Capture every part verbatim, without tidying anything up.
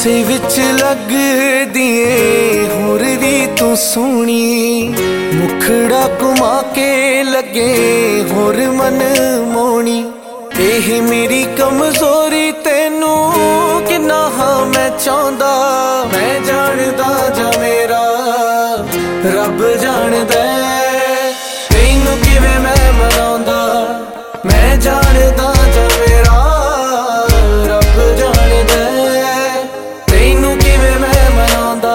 गुस्से विच लगदी ए होर भी तू सोहनी, मुखड़ा घुमा के लगे होर मन मोहनी। एह मेरी कमजोरी तैनू किन्ना हाँ मैं चाहंदा, मैं जानदा जा मेरा रब जानदा तैनू किवें मैं मनाउंदा, मैं जानदा जा मेरा रब जानदा तैनू किवें मैं मनाउंदा।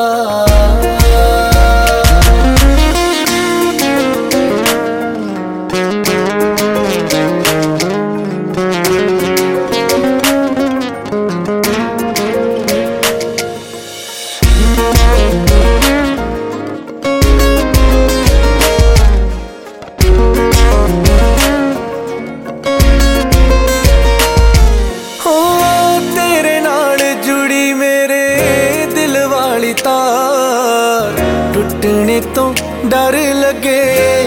टुटने तो डर लगे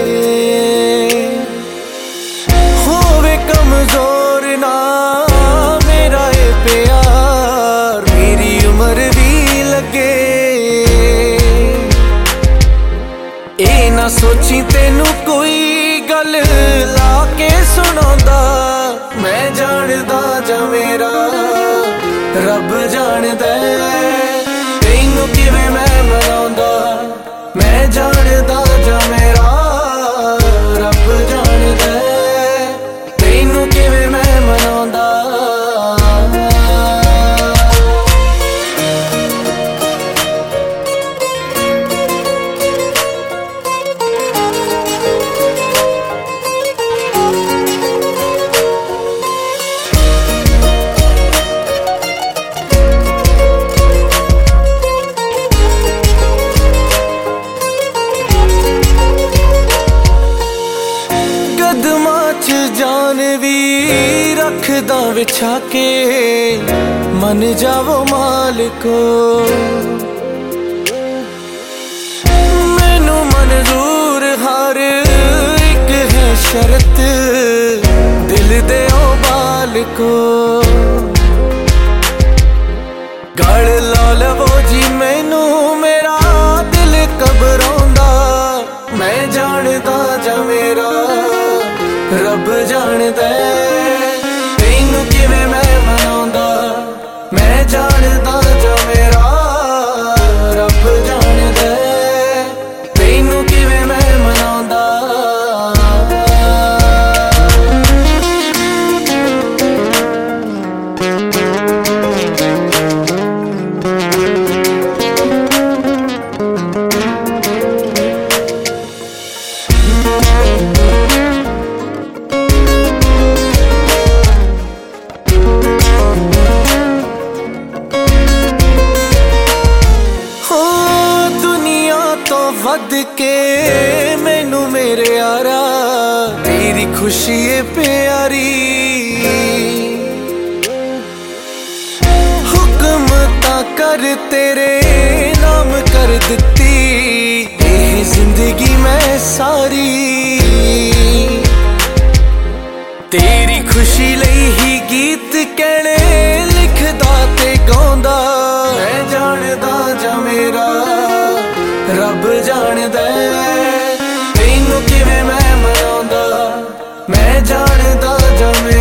होवे कमजोर ना मेरा ये प्यार, मेरी उम्र भी लगे। ए ना सोची तेनू कोई गल लाके सुनांदा, मैं जानदा जा मेरा रब जानदा तैनू किवें मैं मनाउंदा, मैं जानदा जा मेरा रब जानदा तैनू किवें मैं मनाउंदा। जान भी रखदा विछा के मन जावो मालिको, मैनू मंजूर हर एक है शर्त दिल दे ओ बालिको। गल ला लवो जी मैनू मेरा दिल घबराउंदा, मैं जानदा जा मेरा रब जानदा तैनू किवें मैं मनाउंदा, मैं जानदा जा मेरा रब जानदा तैनू किवें मैं मनाउंदा। वध के मैनू मेरे यारा तेरी खुशी है प्यारी, हुक्म ता कर तेरे नाम कर दिती ये जिंदगी मैं सारी। तेरी खुशी लई ही गीत कहने लिखदा ते गाउंदा, मैं जानदा जा मेरा रब जानदा तैनू किवें मैं मनाउंदा, मैं जानदा जा